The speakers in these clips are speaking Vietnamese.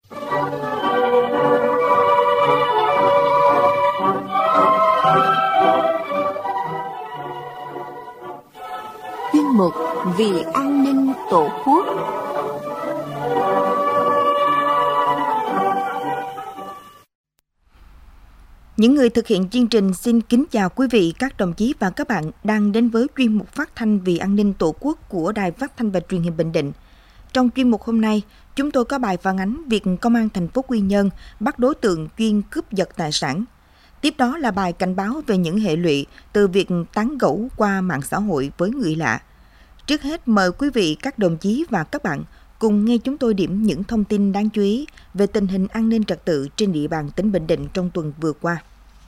Chuyên mục Vì an ninh Tổ quốc. Những người thực hiện chương trình xin kính chào quý vị, các đồng chí và các bạn đang đến với chuyên mục phát thanh Vì an ninh Tổ quốc của Đài Phát thanh và Truyền hình Bình Định. Trong chuyên mục hôm nay, chúng tôi có bài phản ánh việc Công an thành phố Quy Nhơn bắt đối tượng chuyên cướp giật tài sản. Tiếp đó là bài cảnh báo về những hệ lụy từ việc tán gẫu qua mạng xã hội với người lạ. Trước hết, mời quý vị, các đồng chí và các bạn cùng nghe chúng tôi điểm những thông tin đáng chú ý về tình hình an ninh trật tự trên địa bàn tỉnh Bình Định trong tuần vừa qua.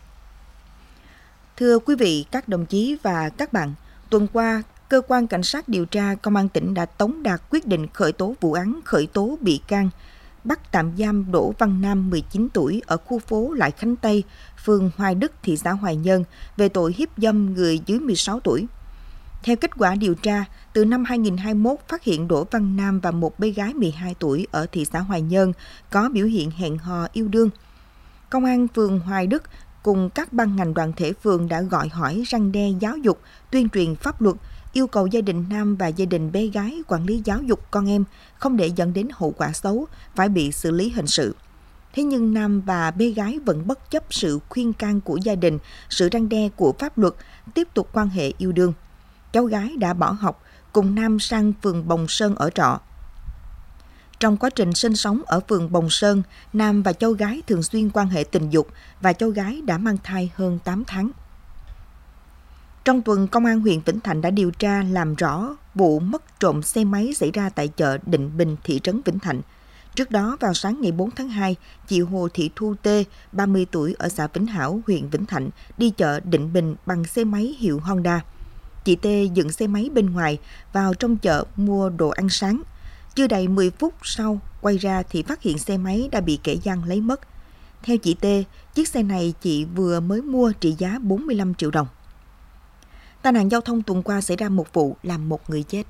Thưa quý vị, các đồng chí và các bạn, tuần qua, Cơ quan Cảnh sát điều tra Công an tỉnh đã tống đạt quyết định khởi tố vụ án, khởi tố bị can, bắt tạm giam Đỗ Văn Nam, 19 tuổi, ở khu phố Lại Khánh Tây, phường Hoài Đức, thị xã Hoài Nhơn, về tội hiếp dâm người dưới 16 tuổi. Theo kết quả điều tra, từ năm 2021 phát hiện Đỗ Văn Nam và một bé gái 12 tuổi ở thị xã Hoài Nhơn có biểu hiện hẹn hò yêu đương. Công an phường Hoài Đức cùng các ban ngành đoàn thể phường đã gọi hỏi, răn đe, giáo dục, tuyên truyền pháp luật, yêu cầu gia đình Nam và gia đình bé gái quản lý giáo dục con em, không để dẫn đến hậu quả xấu, phải bị xử lý hình sự. Thế nhưng Nam và bé gái vẫn bất chấp sự khuyên can của gia đình, sự răn đe của pháp luật, tiếp tục quan hệ yêu đương. Cháu gái đã bỏ học, cùng Nam sang phường Bồng Sơn ở trọ. Trong quá trình sinh sống ở phường Bồng Sơn, Nam và cháu gái thường xuyên quan hệ tình dục và cháu gái đã mang thai hơn 8 tháng. Trong tuần, Công an huyện Vĩnh Thạnh đã điều tra làm rõ vụ mất trộm xe máy xảy ra tại chợ Định Bình, thị trấn Vĩnh Thạnh. Trước đó, vào sáng ngày 4 tháng 2, chị Hồ Thị Thu Tê, 30 tuổi ở xã Vĩnh Hảo, huyện Vĩnh Thạnh, đi chợ Định Bình bằng xe máy hiệu Honda. Chị Tê dựng xe máy bên ngoài, vào trong chợ mua đồ ăn sáng. Chưa đầy 10 phút sau, quay ra thì phát hiện xe máy đã bị kẻ gian lấy mất. Theo chị Tê, chiếc xe này chị vừa mới mua trị giá 45 triệu đồng. Tai nạn giao thông tuần qua xảy ra một vụ làm một người chết.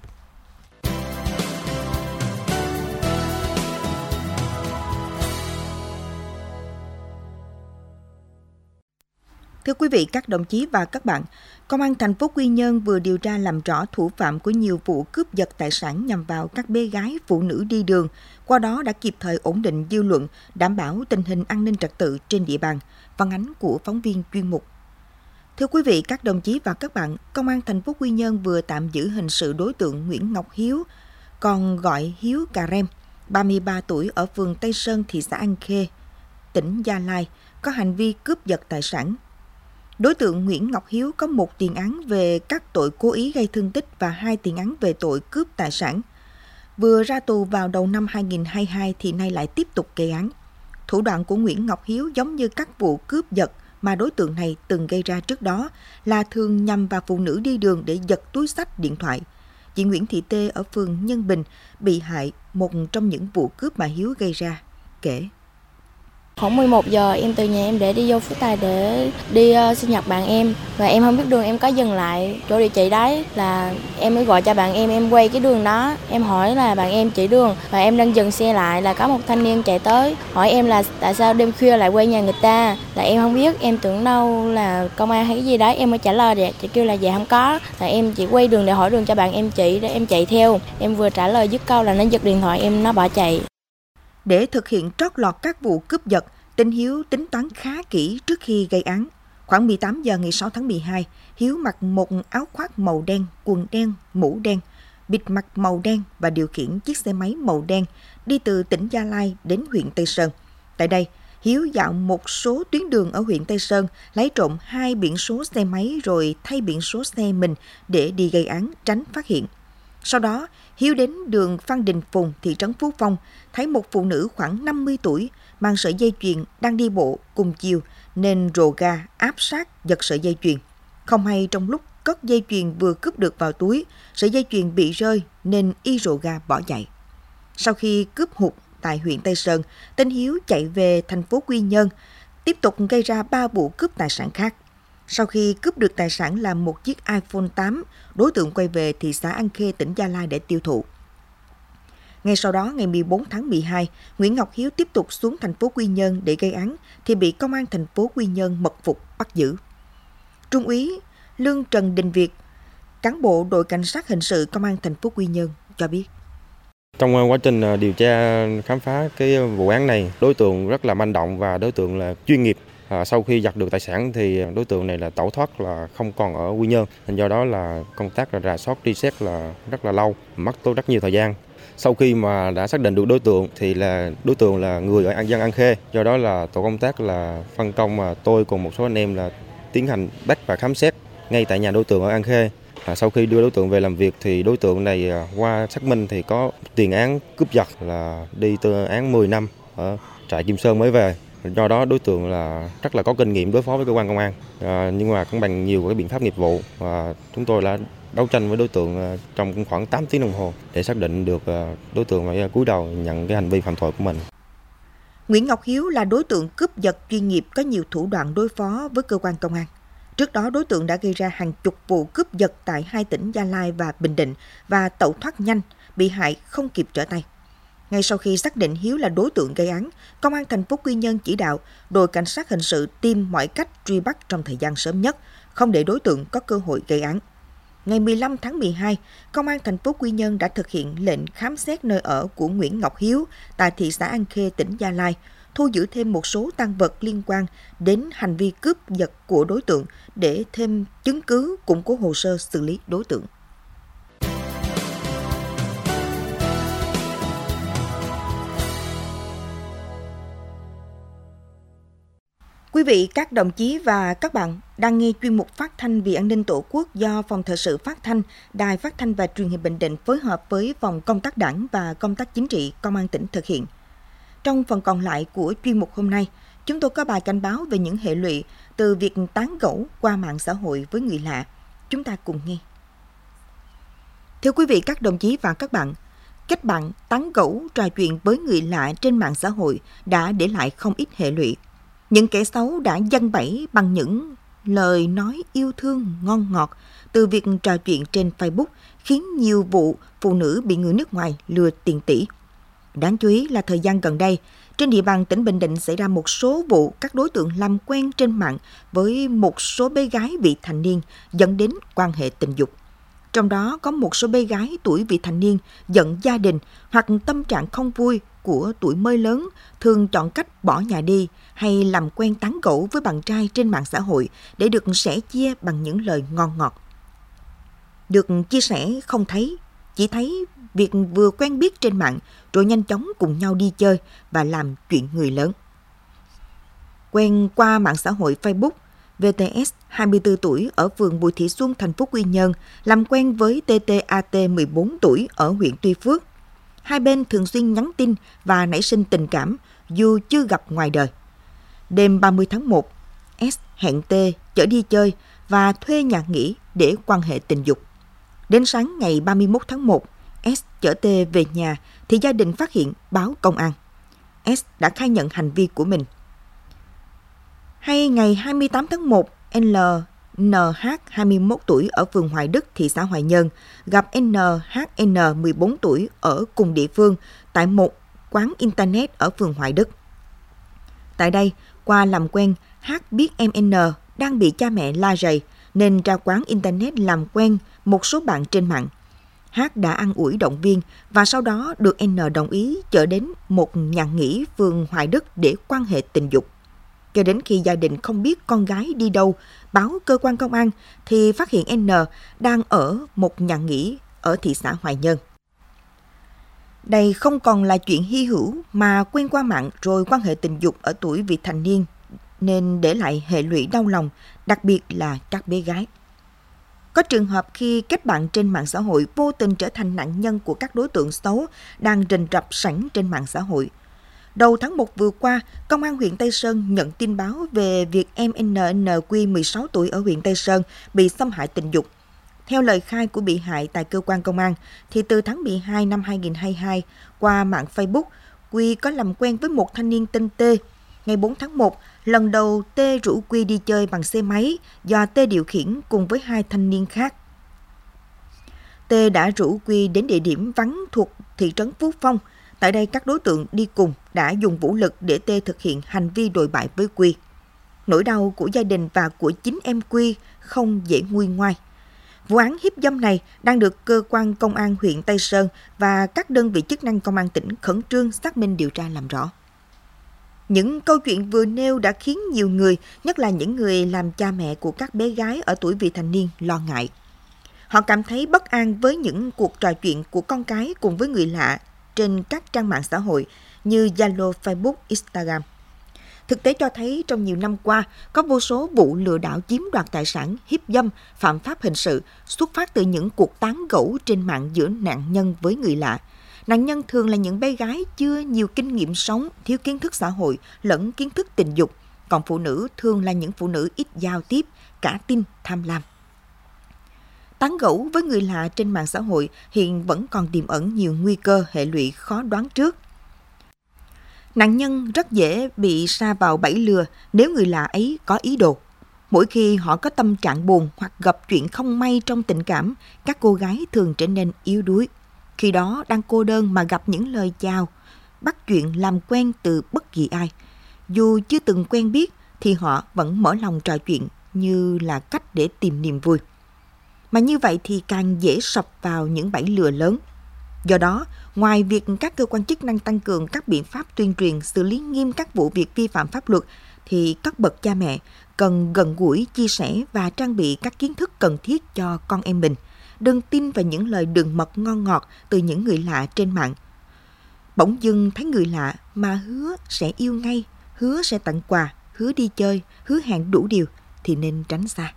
Thưa quý vị, các đồng chí và các bạn, Công an thành phố Quy Nhơn vừa điều tra làm rõ thủ phạm của nhiều vụ cướp giật tài sản nhằm vào các bé gái, phụ nữ đi đường, qua đó đã kịp thời ổn định dư luận, đảm bảo tình hình an ninh trật tự trên địa bàn. Phản ánh của phóng viên chuyên mục. Thưa quý vị, các đồng chí và các bạn, Công an thành phố Quy Nhơn vừa tạm giữ hình sự đối tượng Nguyễn Ngọc Hiếu, còn gọi Hiếu Cà Rem, 33 tuổi ở phường Tây Sơn, thị xã An Khê, tỉnh Gia Lai, có hành vi cướp giật tài sản. Đối tượng Nguyễn Ngọc Hiếu có một tiền án về các tội cố ý gây thương tích và 2 tiền án về tội cướp tài sản. Vừa ra tù vào đầu năm 2022 thì nay lại tiếp tục gây án. Thủ đoạn của Nguyễn Ngọc Hiếu giống như các vụ cướp giật mà đối tượng này từng gây ra trước đó, là thường nhằm vào phụ nữ đi đường để giật túi xách, điện thoại. Chị Nguyễn Thị Tê ở phường Nhân Bình, bị hại một trong những vụ cướp mà Hiếu gây ra, kể. Khoảng 11 giờ em từ nhà em để đi vô Phú Tài để đi sinh nhật bạn em. Và em không biết đường, em có dừng lại chỗ địa chỉ đấy, là em mới gọi cho bạn em quay cái đường đó. Em hỏi là bạn em chỉ đường và em đang dừng xe lại là có một thanh niên chạy tới hỏi em là tại sao đêm khuya lại quay nhà người ta. Là em không biết, em tưởng đâu là công an hay cái gì đấy, em mới trả lời để chị kêu là dạ không có. Là em chỉ quay đường để hỏi đường cho bạn em chị để em chạy theo. Em vừa trả lời dứt câu là nó giật điện thoại em, nó bỏ chạy. Để thực hiện trót lọt các vụ cướp giật, tên Hiếu tính toán khá kỹ trước khi gây án. Khoảng 18 giờ ngày 6 tháng 12, Hiếu mặc một áo khoác màu đen, quần đen, mũ đen, bịt mặt màu đen và điều khiển chiếc xe máy màu đen đi từ tỉnh Gia Lai đến huyện Tây Sơn. Tại đây, Hiếu dạo một số tuyến đường ở huyện Tây Sơn, lấy trộm 2 biển số xe máy rồi thay biển số xe mình để đi gây án, tránh phát hiện. Sau đó, Hiếu đến đường Phan Đình Phùng, thị trấn Phú Phong, thấy một phụ nữ khoảng 50 tuổi mang sợi dây chuyền đang đi bộ cùng chiều nên rồ ga áp sát giật sợi dây chuyền. Không hay trong lúc cất dây chuyền vừa cướp được vào túi, sợi dây chuyền bị rơi nên y rồ ga bỏ chạy. Sau khi cướp hụt tại huyện Tây Sơn, tên Hiếu chạy về thành phố Quy Nhơn, tiếp tục gây ra 3 vụ cướp tài sản khác. Sau khi cướp được tài sản là một chiếc iPhone 8, đối tượng quay về thị xã An Khê, tỉnh Gia Lai để tiêu thụ. Ngay sau đó, ngày 14 tháng 12, Nguyễn Ngọc Hiếu tiếp tục xuống thành phố Quy Nhơn để gây án thì bị Công an thành phố Quy Nhơn mật phục bắt giữ. Trung úy Lương Trần Đình Việt, cán bộ đội cảnh sát hình sự Công an thành phố Quy Nhơn cho biết. Trong quá trình điều tra khám phá cái vụ án này, đối tượng rất là manh động và đối tượng là chuyên nghiệp. Sau khi giật được tài sản thì đối tượng này là tẩu thoát, là không còn ở Quy Nhơn. Do đó là công tác là rà soát truy xét là rất là lâu, mất tôi rất nhiều thời gian. Sau khi mà đã xác định được đối tượng thì là đối tượng là người ở dân An Khê. Do đó là tổ công tác là phân công mà tôi cùng một số anh em là tiến hành bắt và khám xét ngay tại nhà đối tượng ở An Khê. Sau khi đưa đối tượng về làm việc thì đối tượng này qua xác minh thì có tiền án cướp giật là đi từ án 10 năm ở trại Kim Sơn mới về. Do đó đối tượng là rất là có kinh nghiệm đối phó với cơ quan công an. Nhưng mà cũng bằng nhiều cái biện pháp nghiệp vụ và chúng tôi đã đấu tranh với đối tượng trong khoảng 8 tiếng đồng hồ để xác định được đối tượng phải cúi đầu nhận cái hành vi phạm tội của mình. Nguyễn Ngọc Hiếu là đối tượng cướp giật chuyên nghiệp có nhiều thủ đoạn đối phó với cơ quan công an. Trước đó, đối tượng đã gây ra hàng chục vụ cướp giật tại 2 tỉnh Gia Lai và Bình Định và tẩu thoát nhanh, bị hại không kịp trở tay. Ngay sau khi xác định Hiếu là đối tượng gây án, Công an thành phố Quy Nhơn chỉ đạo đội cảnh sát hình sự tìm mọi cách truy bắt trong thời gian sớm nhất, không để đối tượng có cơ hội gây án. Ngày 15 tháng 12, Công an thành phố Quy Nhơn đã thực hiện lệnh khám xét nơi ở của Nguyễn Ngọc Hiếu tại thị xã An Khê, tỉnh Gia Lai, thu giữ thêm một số tang vật liên quan đến hành vi cướp giật của đối tượng để thêm chứng cứ củng cố hồ sơ xử lý đối tượng. Quý vị, các đồng chí và các bạn đang nghe chuyên mục phát thanh vì an ninh Tổ quốc do Phòng Thời sự Phát thanh, Đài Phát thanh và Truyền hình Bình Định phối hợp với Phòng Công tác Đảng và Công tác Chính trị Công an tỉnh thực hiện. Trong phần còn lại của chuyên mục hôm nay, chúng tôi có bài cảnh báo về những hệ lụy từ việc tán gẫu qua mạng xã hội với người lạ. Chúng ta cùng nghe. Thưa quý vị, các đồng chí và các bạn, kết bạn tán gẫu trò chuyện với người lạ trên mạng xã hội đã để lại không ít hệ lụy. Những kẻ xấu đã giăng bẫy bằng những lời nói yêu thương ngon ngọt từ việc trò chuyện trên Facebook, khiến nhiều vụ phụ nữ bị người nước ngoài lừa tiền tỷ. Đáng chú ý là thời gian gần đây, trên địa bàn tỉnh Bình Định xảy ra một số vụ các đối tượng làm quen trên mạng với một số bé gái vị thành niên dẫn đến quan hệ tình dục. Trong đó có một số bé gái tuổi vị thành niên giận gia đình hoặc tâm trạng không vui của tuổi mới lớn thường chọn cách bỏ nhà đi hay làm quen tán gẫu với bạn trai trên mạng xã hội để được sẻ chia bằng những lời ngon ngọt. Được chia sẻ không thấy, chỉ thấy việc vừa quen biết trên mạng rồi nhanh chóng cùng nhau đi chơi và làm chuyện người lớn. Quen qua mạng xã hội Facebook, VTS, 24 tuổi, ở phường Bùi Thị Xuân, thành phố Quy Nhơn, làm quen với TTAT, 14 tuổi, ở huyện Tuy Phước. Hai bên thường xuyên nhắn tin và nảy sinh tình cảm dù chưa gặp ngoài đời. Đêm 30 tháng 1, S hẹn T chở đi chơi và thuê nhà nghỉ để quan hệ tình dục. Đến sáng ngày 31 tháng 1, S chở T về nhà thì gia đình phát hiện, báo công an. S đã khai nhận hành vi của mình. Hay ngày 28 tháng 1, NH, 21 tuổi, ở phường Hoài Đức, thị xã Hoài Nhơn, gặp NHN, 14 tuổi, ở cùng địa phương tại một quán Internet ở phường Hoài Đức. Tại đây, qua làm quen, H biết em N đang bị cha mẹ la rầy nên ra quán Internet làm quen một số bạn trên mạng. H đã an ủi động viên và sau đó được N đồng ý chở đến một nhà nghỉ phường Hoài Đức để quan hệ tình dục. Cho đến khi gia đình không biết con gái đi đâu, báo cơ quan công an thì phát hiện N đang ở một nhà nghỉ ở thị xã Hoài Nhơn. Đây không còn là chuyện hy hữu mà quen qua mạng rồi quan hệ tình dục ở tuổi vị thành niên nên để lại hệ lụy đau lòng, đặc biệt là các bé gái. Có trường hợp khi kết bạn trên mạng xã hội vô tình trở thành nạn nhân của các đối tượng xấu đang rình rập sẵn trên mạng xã hội. Đầu tháng 1 vừa qua, Công an huyện Tây Sơn nhận tin báo về việc em NNQ, 16 tuổi, ở huyện Tây Sơn bị xâm hại tình dục. Theo lời khai của bị hại tại cơ quan công an, thì từ tháng 12 năm 2022, qua mạng Facebook, Quy có làm quen với một thanh niên tên T. Ngày 4 tháng 1, lần đầu T rủ Quy đi chơi bằng xe máy do T điều khiển cùng với hai thanh niên khác. T T đã rủ Quy đến địa điểm vắng thuộc thị trấn Phú Phong. Tại đây, các đối tượng đi cùng đã dùng vũ lực để T thực hiện hành vi đồi bại với Quy. Nỗi đau của gia đình và của chính em Quy không dễ nguôi ngoai. Vụ án hiếp dâm này đang được cơ quan công an huyện Tây Sơn và các đơn vị chức năng công an tỉnh khẩn trương xác minh điều tra làm rõ. Những câu chuyện vừa nêu đã khiến nhiều người, nhất là những người làm cha mẹ của các bé gái ở tuổi vị thành niên, lo ngại. Họ cảm thấy bất an với những cuộc trò chuyện của con cái cùng với người lạ trên các trang mạng xã hội như Zalo, Facebook, Instagram. Thực tế cho thấy trong nhiều năm qua, có vô số vụ lừa đảo chiếm đoạt tài sản, hiếp dâm, phạm pháp hình sự xuất phát từ những cuộc tán gẫu trên mạng giữa nạn nhân với người lạ. Nạn nhân thường là những bé gái chưa nhiều kinh nghiệm sống, thiếu kiến thức xã hội lẫn kiến thức tình dục, còn phụ nữ thường là những phụ nữ ít giao tiếp, cả tin, tham lam. Tán gẫu với người lạ trên mạng xã hội hiện vẫn còn tiềm ẩn nhiều nguy cơ hệ lụy khó đoán trước. Nạn nhân rất dễ bị sa vào bẫy lừa nếu người lạ ấy có ý đồ. Mỗi khi họ có tâm trạng buồn hoặc gặp chuyện không may trong tình cảm, các cô gái thường trở nên yếu đuối. Khi đó đang cô đơn mà gặp những lời chào, bắt chuyện làm quen từ bất kỳ ai. Dù chưa từng quen biết thì họ vẫn mở lòng trò chuyện như là cách để tìm niềm vui. Mà như vậy thì càng dễ sập vào những bẫy lừa lớn. Do đó, ngoài việc các cơ quan chức năng tăng cường các biện pháp tuyên truyền xử lý nghiêm các vụ việc vi phạm pháp luật, thì các bậc cha mẹ cần gần gũi, chia sẻ và trang bị các kiến thức cần thiết cho con em mình. Đừng tin vào những lời đường mật ngon ngọt từ những người lạ trên mạng. Bỗng dưng thấy người lạ mà hứa sẽ yêu ngay, hứa sẽ tặng quà, hứa đi chơi, hứa hẹn đủ điều thì nên tránh xa.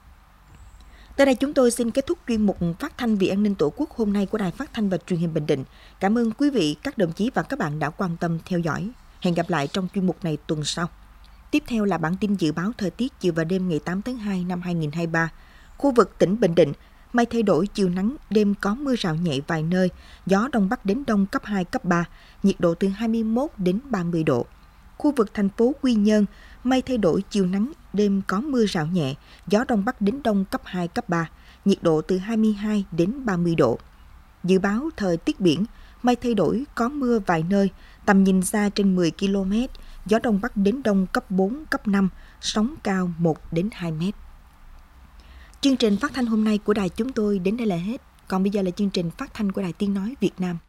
Tới đây chúng tôi xin kết thúc chuyên mục Phát thanh vì an ninh Tổ quốc hôm nay của Đài Phát thanh và Truyền hình Bình Định. Cảm ơn quý vị, các đồng chí và các bạn đã quan tâm theo dõi. Hẹn gặp lại trong chuyên mục này tuần sau. Tiếp theo là bản tin dự báo thời tiết chiều và đêm ngày 8 tháng 2 năm 2023. Khu vực tỉnh Bình Định, mây thay đổi, chiều nắng, đêm có mưa rào nhẹ vài nơi, gió Đông Bắc đến Đông cấp 2, cấp 3, nhiệt độ từ 21 đến 30 độ. Khu vực thành phố Quy Nhơn, mây thay đổi, chiều nắng, đêm có mưa rào nhẹ, gió Đông Bắc đến Đông cấp 2, cấp 3, nhiệt độ từ 22 đến 30 độ. Dự báo thời tiết biển, mây thay đổi, có mưa vài nơi, tầm nhìn xa trên 10 km, gió Đông Bắc đến Đông cấp 4, cấp 5, sóng cao 1 đến 2 mét. Chương trình phát thanh hôm nay của đài chúng tôi đến đây là hết. Còn bây giờ là chương trình phát thanh của Đài Tiếng Nói Việt Nam.